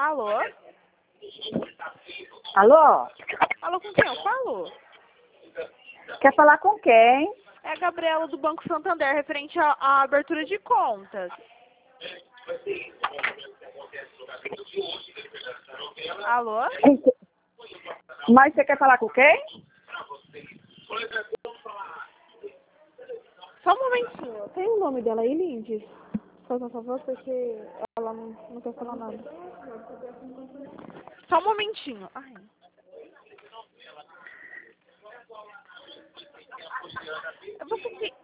Alô? Alô? Alô, com quem eu falo? Quer falar com quem? É a Gabriela do Banco Santander, referente à abertura de contas. Alô? Mas você quer falar com quem? Só um momentinho. Tem o nome dela aí, Lindy? Faz um favor, porque ela não quer falar nada. Só um momentinho. Ai. Você que...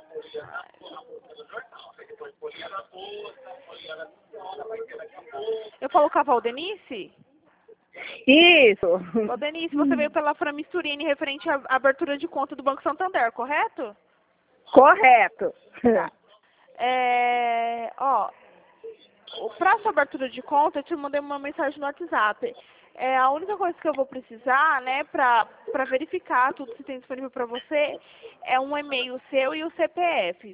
Eu falo com a Valdenice? Isso. Valdenice, você veio pela Framisturine referente à abertura de conta do Banco Santander, correto? Correto. Tá. Pra sua abertura de conta, eu te mandei uma mensagem no WhatsApp. A única coisa que eu vou precisar, né, pra verificar tudo que tem disponível pra você, é um e-mail seu e o CPF.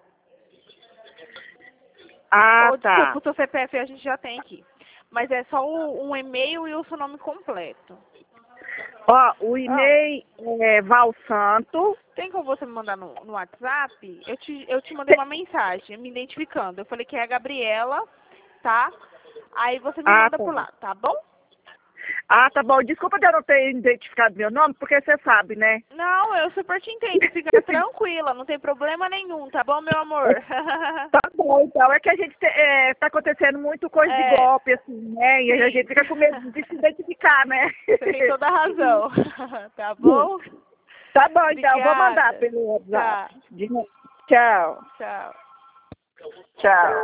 Ah, Ou, tá. desculpa, o seu CPF a gente já tem aqui. Mas é só um e-mail e o seu nome completo. Ó, o e-mail é Valsanto. Tem como você me mandar no WhatsApp? Eu te mandei uma mensagem me identificando. Eu falei que é a Gabriela, tá? Aí você me manda Tá. por lá, tá bom? Ah, tá bom. Desculpa de eu não ter identificado meu nome, porque você sabe, né? Não, eu super te entendo. Fica tranquila, não tem problema nenhum, tá bom, meu amor? Tá bom, então. É que a gente tá acontecendo muito coisa de golpe, assim, né? E a gente fica com medo de se identificar, né? Você tem toda a razão. Tá bom? Tá bom, então. Vou mandar Obrigada. pelo WhatsApp. Tá. Tchau. Tchau. Tchau.